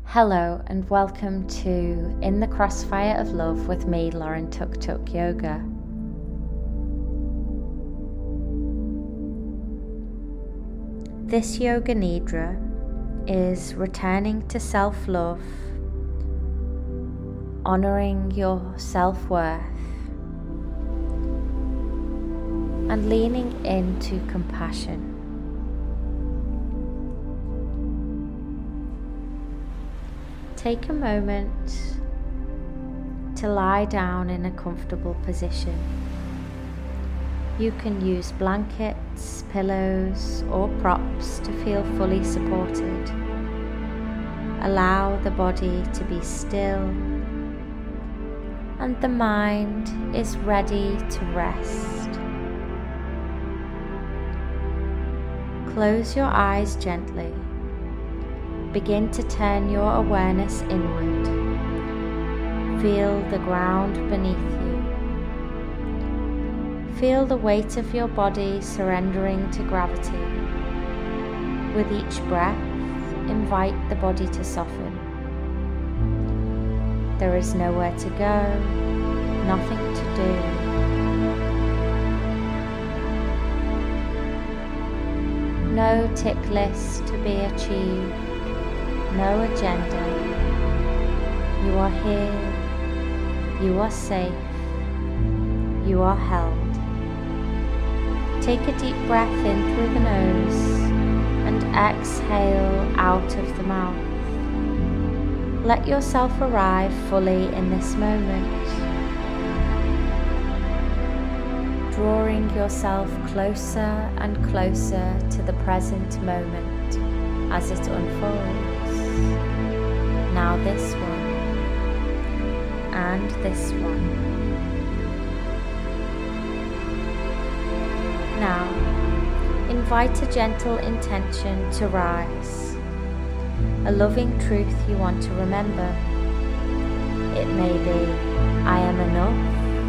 Hello and welcome to In the Crossfire of Love with me, Lauren Tuk Tuk Yoga. This Yoga Nidra is returning to self-love, honouring your self-worth and leaning into compassion. Take a moment to lie down in a comfortable position. You can use blankets, pillows, or props to feel fully supported. Allow the body to be still, and the mind is ready to rest. Close your eyes gently. Begin to turn your awareness inward. Feel the ground beneath you. Feel the weight of your body surrendering to gravity. With each breath, invite the body to soften. There is nowhere to go, nothing to do. No tick list to be achieved. No agenda. You are here. You are safe. You are held. Take a deep breath in through the nose and exhale out of the mouth. Let yourself arrive fully in this moment, drawing yourself closer and closer to the present moment as it unfolds. Now this one, and this one. Now, invite a gentle intention to rise, a loving truth you want to remember. It may be, I am enough,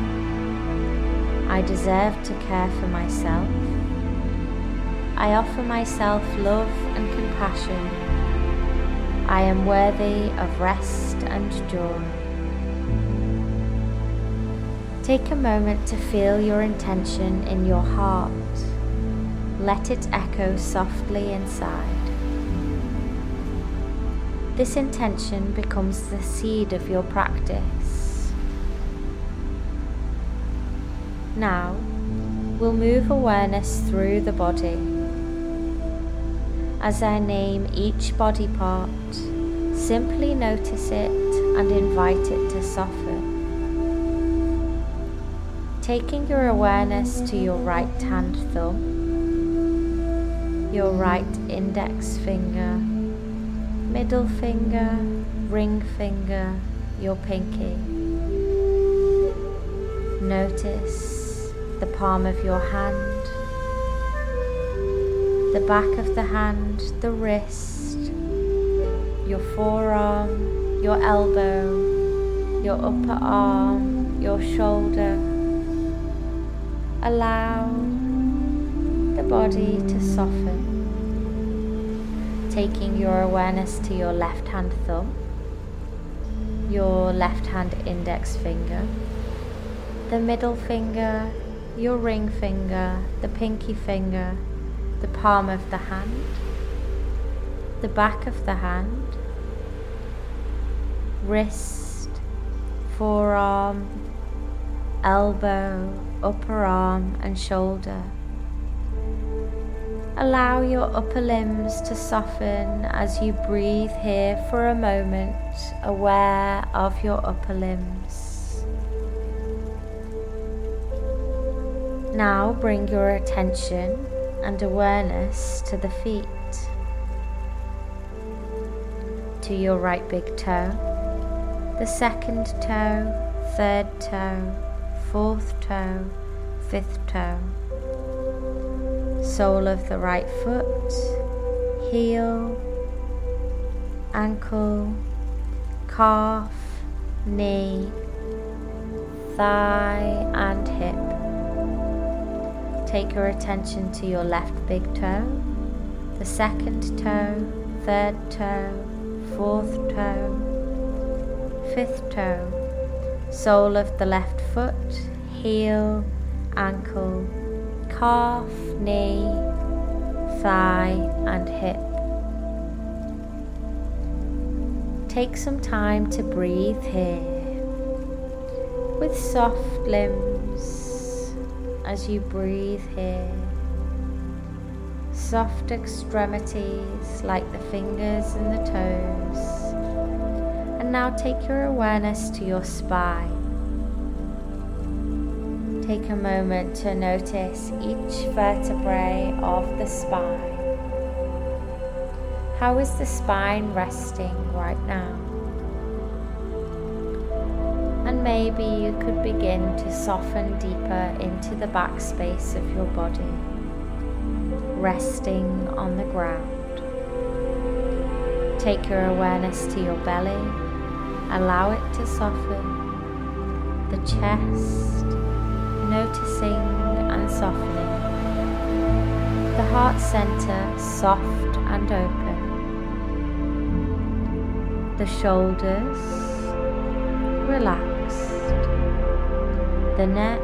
I deserve to care for myself, I offer myself love and compassion, I am worthy of rest and joy. Take a moment to feel your intention in your heart. Let it echo softly inside. This intention becomes the seed of your practice. Now, we'll move awareness through the body. As I name each body part, simply notice it and invite it to soften. Taking your awareness to your right hand thumb, your right index finger, middle finger, ring finger, your pinky. Notice the palm of your hand, the back of the hand, the wrist, your forearm, your elbow, your upper arm, your shoulder. Allow the body to soften. Taking your awareness to your left hand thumb, your left hand index finger, the middle finger, your ring finger, the pinky finger, the palm of the hand, the back of the hand, wrist, forearm, elbow, upper arm and shoulder. Allow your upper limbs to soften as you breathe here for a moment, aware of your upper limbs. Now bring your attention and awareness to the feet, to your right big toe, the second toe, third toe, fourth toe, fifth toe, sole of the right foot, heel, ankle, calf, knee, thigh and hip. Take your attention to your left big toe, the second toe, third toe, fourth toe, fifth toe, sole of the left foot, heel, ankle, calf, knee, thigh and hip. Take some time to breathe here with soft limbs as you breathe here. Soft extremities like the fingers and the toes. And now take your awareness to your spine. Take a moment to notice each vertebrae of the spine. How is the spine resting right now? And maybe you could begin to soften deeper into the back space of your body, resting on the ground. Take your awareness to your belly, allow it to soften, the chest, noticing and softening, the heart center soft and open, the shoulders relaxed, the neck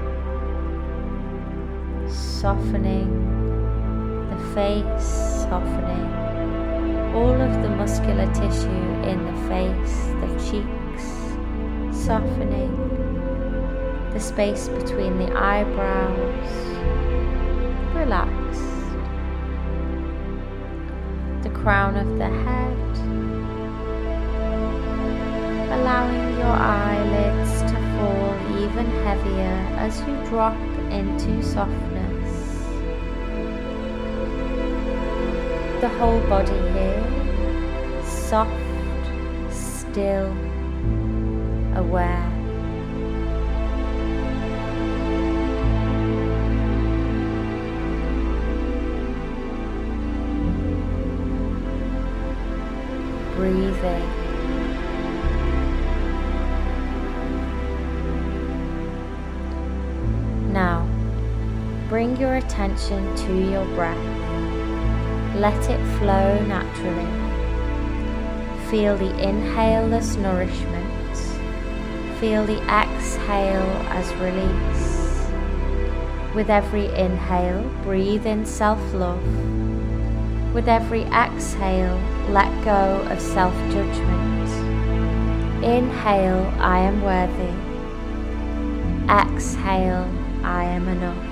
softening, the face softening, all of the muscular tissue in the face, the cheeks softening, the space between the eyebrows relaxed, the crown of the head, allowing your eyelids to fall even heavier as you drop into softness. The whole body here, soft, still, aware. Breathing. Now, bring your attention to your breath. Let it flow naturally. Feel the inhale as nourishment. Feel the exhale as release. With every inhale, breathe in self-love. With every exhale, let go of self-judgment. Inhale, I am worthy. Exhale, I am enough.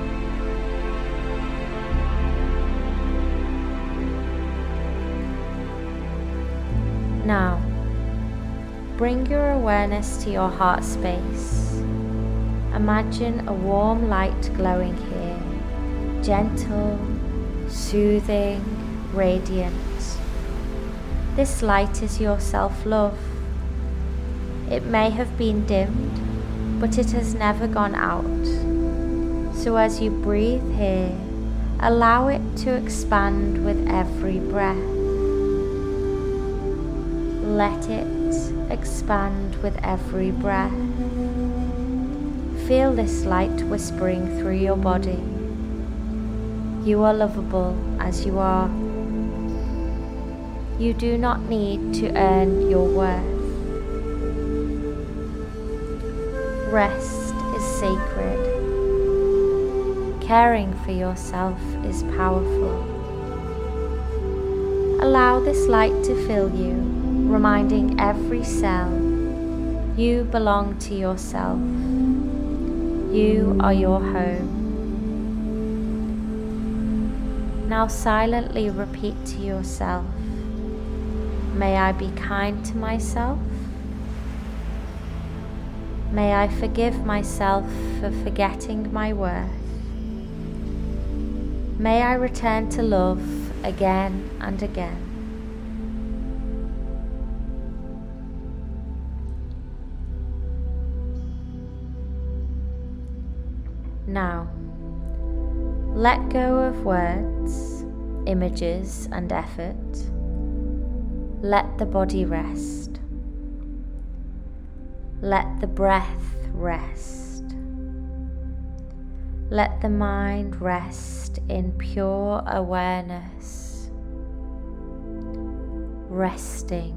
Now, bring your awareness to your heart space. Imagine a warm light glowing here, gentle, soothing, radiant. This light is your self-love. It may have been dimmed, but it has never gone out. So as you breathe here, allow it to expand with every breath. Let it expand with every breath. Feel this light whispering through your body. You are lovable as you are. You do not need to earn your worth. Rest is sacred. Caring for yourself is powerful. Allow this light to fill you, reminding every cell you belong to yourself. You are your home. Now silently repeat to yourself, may I be kind to myself. May I forgive myself for forgetting my worth. May I return to love again and again. Now, let go of words, images, and effort. Let the body rest. Let the breath rest. Let the mind rest in pure awareness. resting.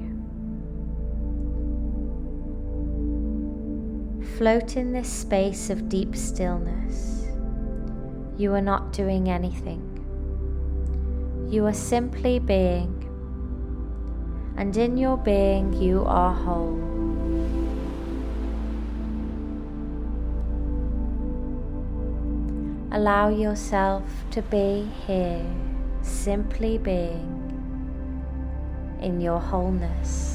Float in this space of deep stillness. You are not doing anything. You are simply being, and in your being you are whole. Allow yourself to be here, simply being in your wholeness.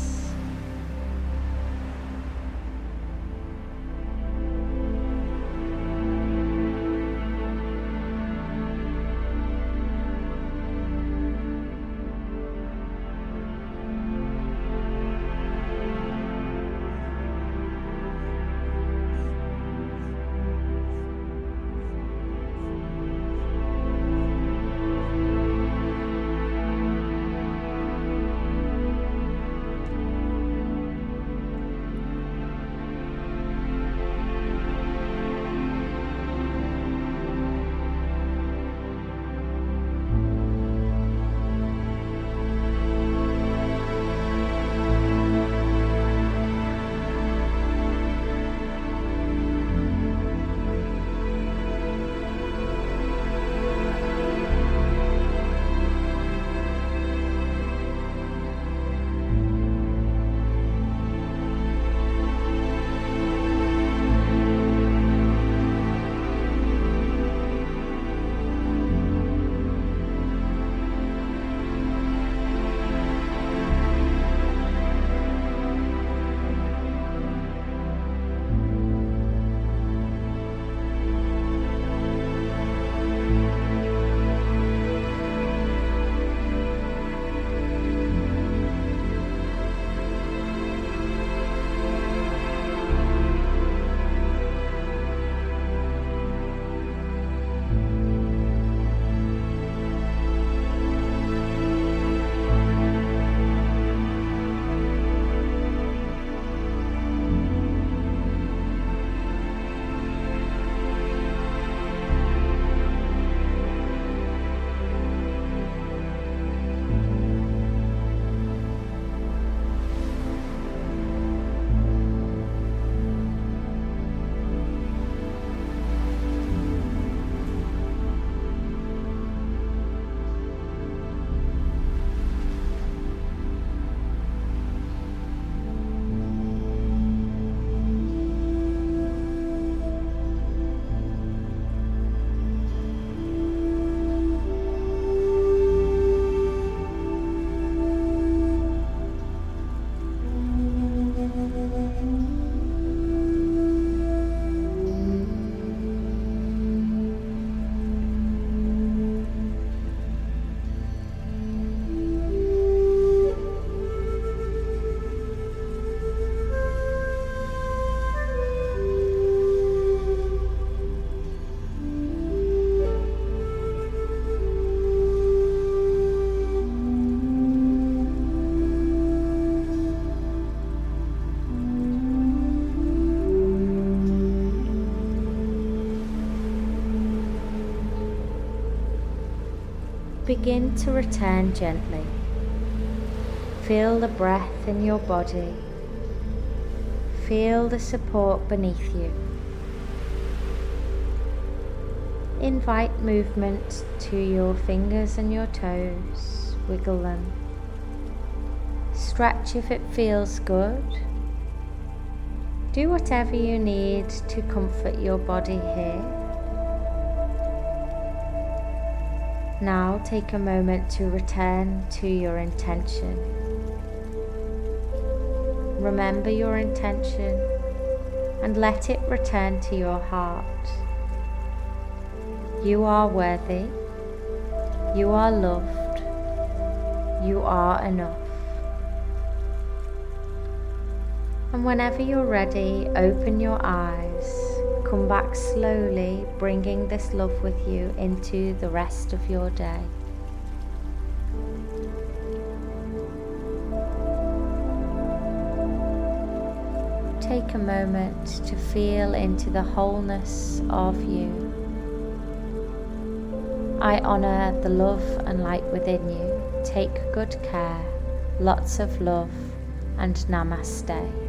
Begin to return gently. Feel the breath in your body. Feel the support beneath you. Invite movement to your fingers and your toes. Wiggle them. Stretch if it feels good. Do whatever you need to comfort your body here. Now take a moment to return to your intention. Remember your intention and let it return to your heart. You are worthy. You are loved. You are enough. And whenever you're ready, open your eyes. Come back slowly, bringing this love with you into the rest of your day. Take a moment to feel into the wholeness of you. I honour the love and light within you. Take good care. Lots of love and namaste.